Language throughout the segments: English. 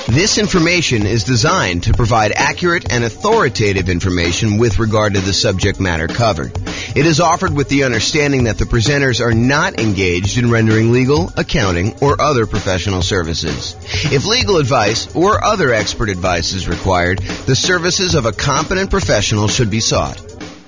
This information is designed to provide accurate and authoritative information with regard to the subject matter covered. It is offered with the understanding that the presenters are not engaged in rendering legal, accounting, or other professional services. If legal advice or other expert advice is required, the services of a competent professional should be sought.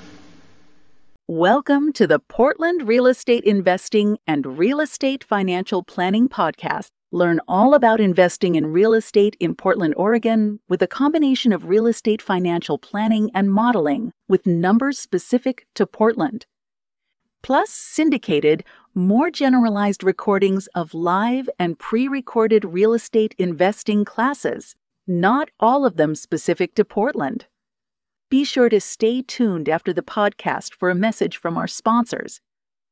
Welcome to the Portland Real Estate Investing and Real Estate Financial Planning Podcast. Learn all about investing in real estate in Portland, Oregon, with a combination of real estate financial planning and modeling with numbers specific to Portland. Plus syndicated, more generalized recordings of live and pre-recorded real estate investing classes, not all of them specific to Portland. Be sure to stay tuned after the podcast for a message from our sponsors.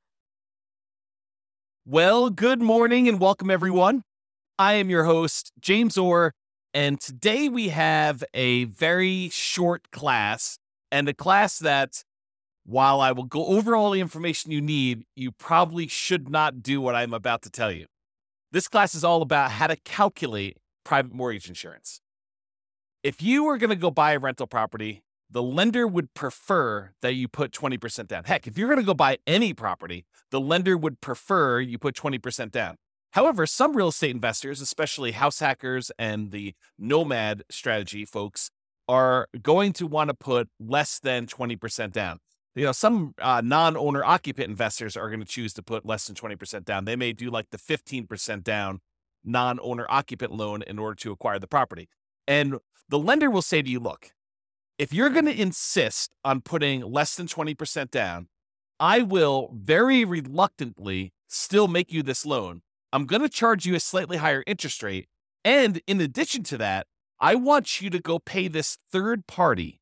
Well, good morning and welcome everyone. I am your host, James Orr, and today we have a very short class, and a class that, while I will go over all the information you need, you probably should not do what I'm about to tell you. This class is all about how to calculate private mortgage insurance. If you are going to go buy a rental property, the lender would prefer that you put 20% down. Heck, if you're going to go buy any property, the lender would prefer you put 20% down. However, some real estate investors, especially house hackers and the nomad strategy folks, are going to want to put less than 20% down. Some non-owner occupant investors are going to choose to put less than 20% down. They may do like the 15% down non-owner occupant loan in order to acquire the property. And the lender will say to you, look, if you're going to insist on putting less than 20% down, I will very reluctantly still make you this loan. I'm going to charge you a slightly higher interest rate. And in addition to that, I want you to go pay this third party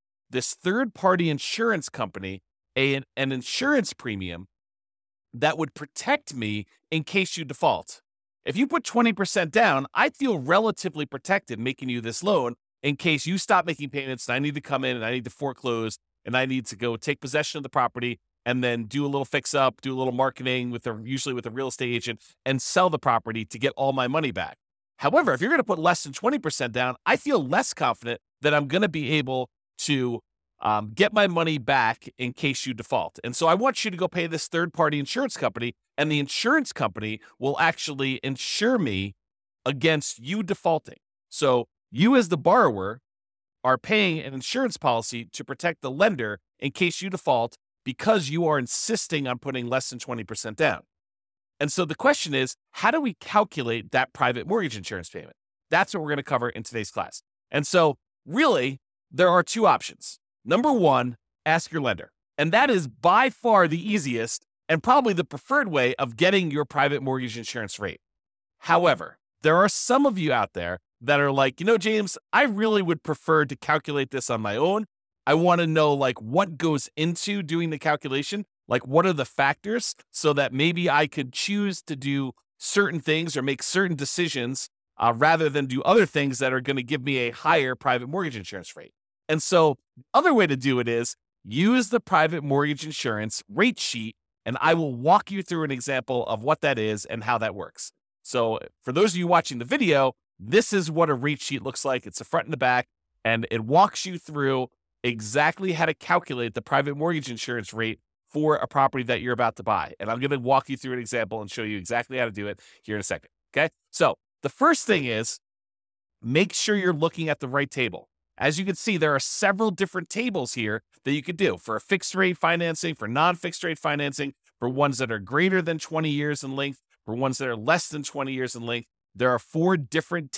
insurance company, an insurance premium that would protect me in case you default. If you put 20% down, I feel relatively protected making you this loan in case you stop making payments and I need to come in and I need to foreclose and I need to go take possession of the property and then do a little fix up, do a little marketing usually with a real estate agent, and sell the property to get all my money back. However, if you're going to put less than 20% down, I feel less confident that I'm going to be able to get my money back in case you default. And so I want you to go pay this third-party insurance company, and the insurance company will actually insure me against you defaulting. So you as the borrower are paying an insurance policy to protect the lender in case you default, because you are insisting on putting less than 20% down. And so the question is, how do we calculate that private mortgage insurance payment? That's what we're going to cover in today's class. And so really, there are two options. Number one, ask your lender. And that is by far the easiest and probably the preferred way of getting your private mortgage insurance rate. However, there are some of you out there that are like, James, I really would prefer to calculate this on my own. I want to know what goes into doing the calculation, what are the factors so that maybe I could choose to do certain things or make certain decisions rather than do other things that are going to give me a higher private mortgage insurance rate. And so the other way to do it is use the private mortgage insurance rate sheet, and I will walk you through an example of what that is and how that works. So for those of you watching the video, this is what a rate sheet looks like. It's the front and the back, and it walks you through exactly how to calculate the private mortgage insurance rate for a property that you're about to buy. And I'm going to walk you through an example and show you exactly how to do it here in a second. Okay. So the first thing is make sure you're looking at the right table. As you can see, there are several different tables here that you could do for a fixed rate financing, for non-fixed rate financing, for ones that are greater than 20 years in length, for ones that are less than 20 years in length. There are four different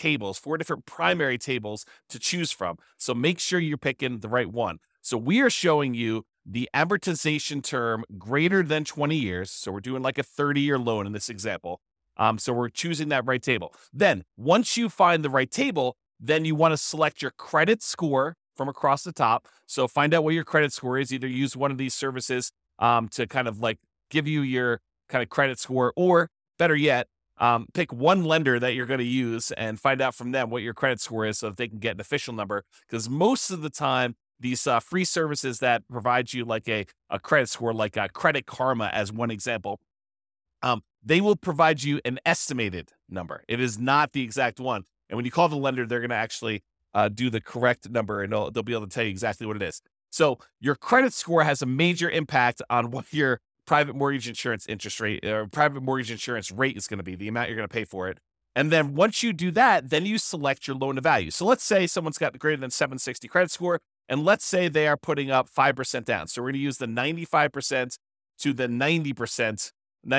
primary tables to choose from. So make sure you're picking the right one. So we are showing you the amortization term greater than 20 years. So we're doing like a 30-year loan in this example. So we're choosing that right table. Then once you find the right table, then you want to select your credit score from across the top. So find out what your credit score is. Either use one of these services to kind of give you your kind of credit score, or better yet, pick one lender that you're going to use and find out from them what your credit score is so that they can get an official number. Because most of the time, these free services that provide you a credit score, like Credit Karma as one example, they will provide you an estimated number. It is not the exact one. And when you call the lender, they're going to actually do the correct number, and they'll be able to tell you exactly what it is. So your credit score has a major impact on what your private mortgage insurance interest rate or private mortgage insurance rate is going to be, the amount you're going to pay for it. And then once you do that, then you select your loan to value. So let's say someone's got greater than 760 credit score, and let's say they are putting up 5% down. So we're going to use the 95% to the 90%,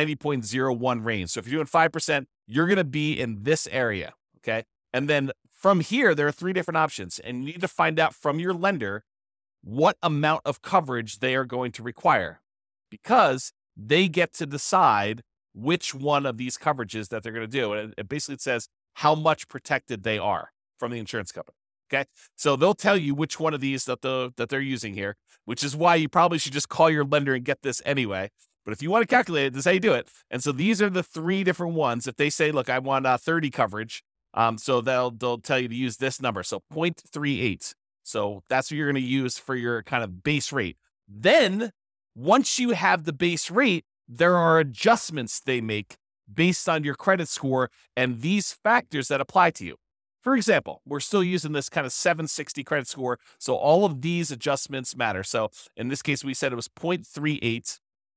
90.01 range. So if you're doing 5%, you're going to be in this area, okay? And then from here, there are 3 different options, and you need to find out from your lender what amount of coverage they are going to require, because they get to decide which one of these coverages that they're going to do. And it basically says how much protected they are from the insurance company. Okay. So they'll tell you which one of these that they're using here, which is why you probably should just call your lender and get this anyway. But if you want to calculate it, this is how you do it. And so these are the 3 different ones. If they say, look, I want 30 coverage. So they'll tell you to use this number. So 0.38. So that's what you're going to use for your kind of base rate. Then once you have the base rate, there are adjustments they make based on your credit score and these factors that apply to you. For example, we're still using this kind of 760 credit score, so all of these adjustments matter. So in this case, we said it was 0.38.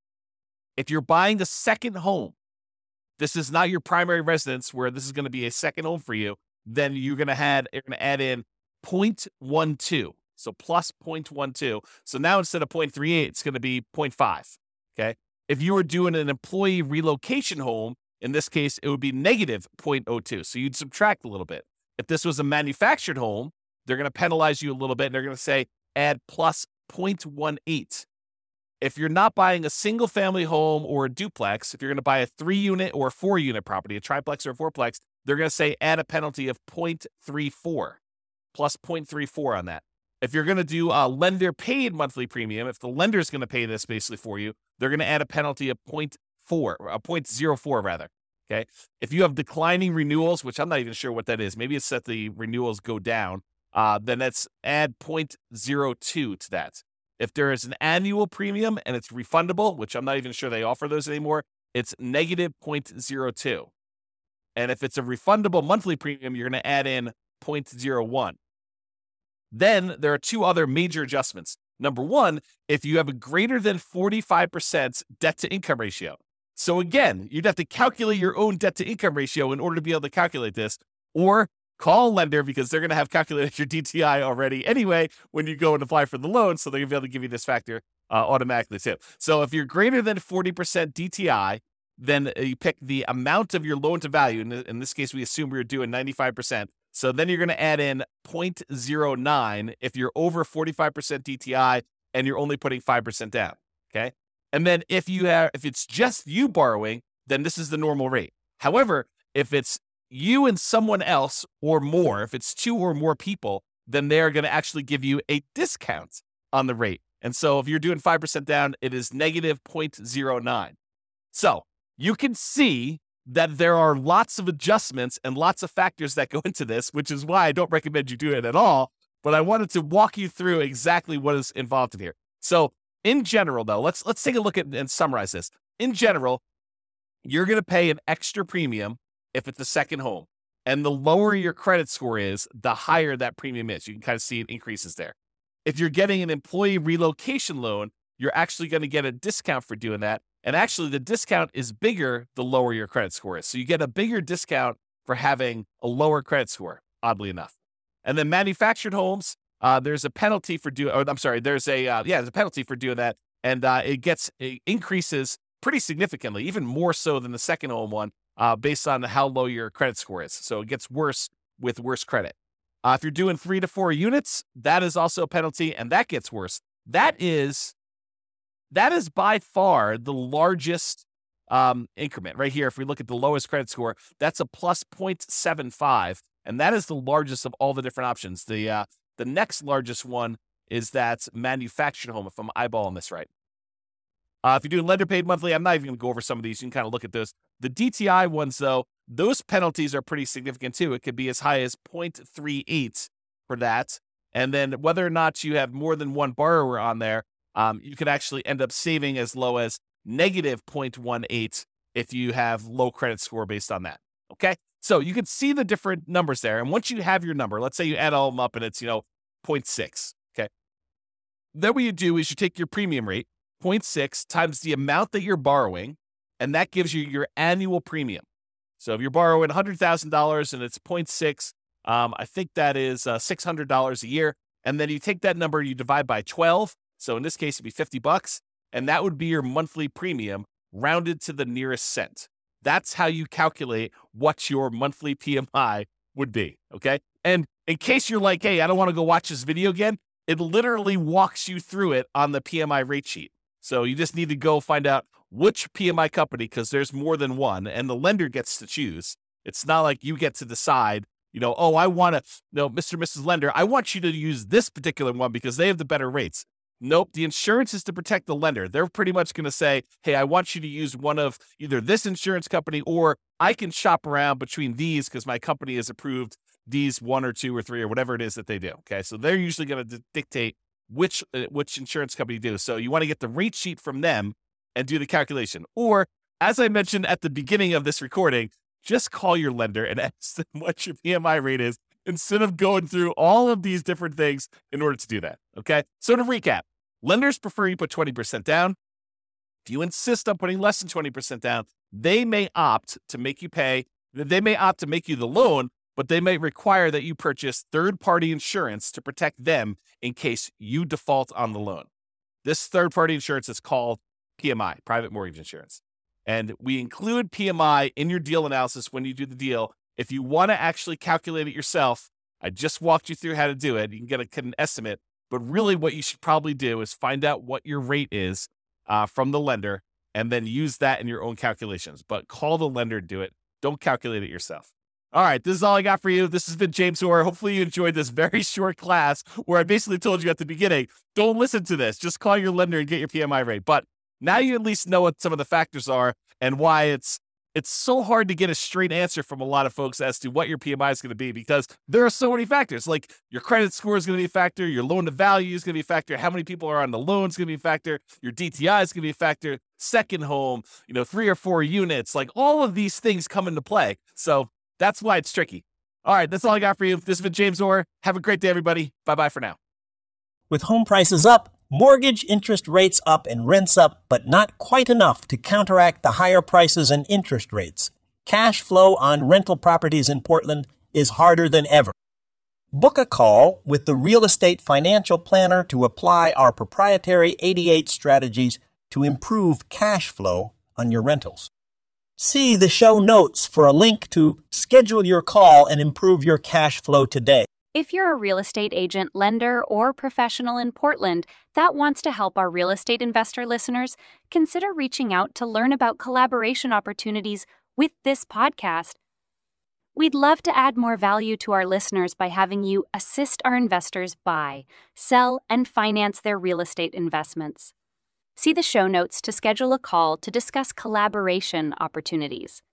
If you're buying a second home, this is not your primary residence where this is going to be a second home for you, then you're going to add in 0.12. So plus 0.12. So now instead of 0.38, it's going to be 0.5. Okay. If you were doing an employee relocation home, in this case, it would be negative 0.02. So you'd subtract a little bit. If this was a manufactured home, they're going to penalize you a little bit, and they're going to say add plus 0.18. If you're not buying a single family home or a duplex, if you're going to buy a 3-unit or a 4-unit property, a triplex or a fourplex, they're going to say add a penalty of 0.34, plus 0.34 on that. If you're going to do a lender paid monthly premium, if the lender is going to pay this basically for you, they're going to add a penalty of 0.04 rather. Okay. If you have declining renewals, which I'm not even sure what that is, maybe it's that the renewals go down, then let's add 0.02 to that. If there is an annual premium and it's refundable, which I'm not even sure they offer those anymore, it's negative 0.02. And if it's a refundable monthly premium, you're going to add in 0.01. Then there are 2 other major adjustments. Number 1, if you have a greater than 45% debt to income ratio. So again, you'd have to calculate your own debt to income ratio in order to be able to calculate this, or call a lender because they're going to have calculated your DTI already anyway when you go and apply for the loan. So they're going to be able to give you this factor automatically too. So if you're greater than 40% DTI, then you pick the amount of your loan to value. In this case, we assume we were doing 95%. So then you're going to add in 0.09 if you're over 45% DTI and you're only putting 5% down. Okay. And then if it's just you borrowing, then this is the normal rate. However, if it's you and someone else or more, if it's 2 or more people, then they're going to actually give you a discount on the rate. And so if you're doing 5% down, it is negative 0.09. So you can see that there are lots of adjustments and lots of factors that go into this, which is why I don't recommend you do it at all. But I wanted to walk you through exactly what is involved in here. So in general, though, let's take a look at and summarize this. In general, you're going to pay an extra premium if it's a second home. And the lower your credit score is, the higher that premium is. You can kind of see it increases there. If you're getting an employee relocation loan, you're actually going to get a discount for doing that. And actually, the discount is bigger the lower your credit score is. So you get a bigger discount for having a lower credit score, oddly enough. And then manufactured homes, there's a penalty for doing, there's a penalty for doing that. And it increases pretty significantly, even more so than the second home one, based on how low your credit score is. So it gets worse with worse credit. If you're doing 3 to 4 units, that is also a penalty, and that gets worse. That is by far the largest increment right here. If we look at the lowest credit score, that's a plus 0.75, and that is the largest of all the different options. The next largest one is that manufactured home, if I'm eyeballing this right. If you're doing lender paid monthly, I'm not even going to go over some of these. You can kind of look at those. The DTI ones, though, those penalties are pretty significant too. It could be as high as 0.38 for that. And then whether or not you have more than one borrower on there, you could actually end up saving as low as negative 0.18 if you have low credit score based on that. Okay. So you can see the different numbers there. And once you have your number, let's say you add all of them up and it's, 0.6. Okay. Then what you do is you take your premium rate, 0.6 times the amount that you're borrowing, and that gives you your annual premium. So if you're borrowing $100,000 and it's 0.6, I think that is $600 a year. And then you take that number, you divide by 12. So in this case, it'd be $50, and that would be your monthly premium rounded to the nearest cent. That's how you calculate what your monthly PMI would be, okay? And in case you're like, hey, I don't want to go watch this video again, it literally walks you through it on the PMI rate sheet. So you just need to go find out which PMI company, because there's more than one, and the lender gets to choose. It's not like you get to decide, I want to, Mr. and Mrs. Lender, I want you to use this particular one because they have the better rates. Nope, the insurance is to protect the lender. They're pretty much going to say, hey, I want you to use one of either this insurance company, or I can shop around between these because my company has approved these 1 or 2 or 3 or whatever it is that they do. Okay, so they're usually going to dictate which insurance company do. So you want to get the rate sheet from them and do the calculation. Or, as I mentioned at the beginning of this recording, just call your lender and ask them what your PMI rate is instead of going through all of these different things in order to do that. Okay, so to recap, lenders prefer you put 20% down. If you insist on putting less than 20% down, they may opt to make you pay. They may opt to make you the loan, but they may require that you purchase third-party insurance to protect them in case you default on the loan. This third-party insurance is called PMI, private mortgage insurance. And we include PMI in your deal analysis when you do the deal. If you want to actually calculate it yourself, I just walked you through how to do it. You can get an estimate. But really what you should probably do is find out what your rate is from the lender and then use that in your own calculations. But call the lender and do it. Don't calculate it yourself. All right, this is all I got for you. This has been James Orr. Hopefully you enjoyed this very short class where I basically told you at the beginning, don't listen to this. Just call your lender and get your PMI rate. But now you at least know what some of the factors are and why it's so hard to get a straight answer from a lot of folks as to what your PMI is going to be, because there are so many factors. Like your credit score is going to be a factor, your loan to value is going to be a factor, how many people are on the loan is going to be a factor, your DTI is going to be a factor, second home, 3 or 4 units, like all of these things come into play. So that's why it's tricky. All right, that's all I got for you. This has been James Orr. Have a great day, everybody. Bye-bye for now. With home prices up, mortgage interest rates up, and rents up, but not quite enough to counteract the higher prices and interest rates, cash flow on rental properties in Portland is harder than ever. Book a call with the Real Estate Financial Planner to apply our proprietary 88 strategies to improve cash flow on your rentals. See the show notes for a link to schedule your call and improve your cash flow today. If you're a real estate agent, lender, or professional in Portland that wants to help our real estate investor listeners, consider reaching out to learn about collaboration opportunities with this podcast. We'd love to add more value to our listeners by having you assist our investors buy, sell, and finance their real estate investments. See the show notes to schedule a call to discuss collaboration opportunities.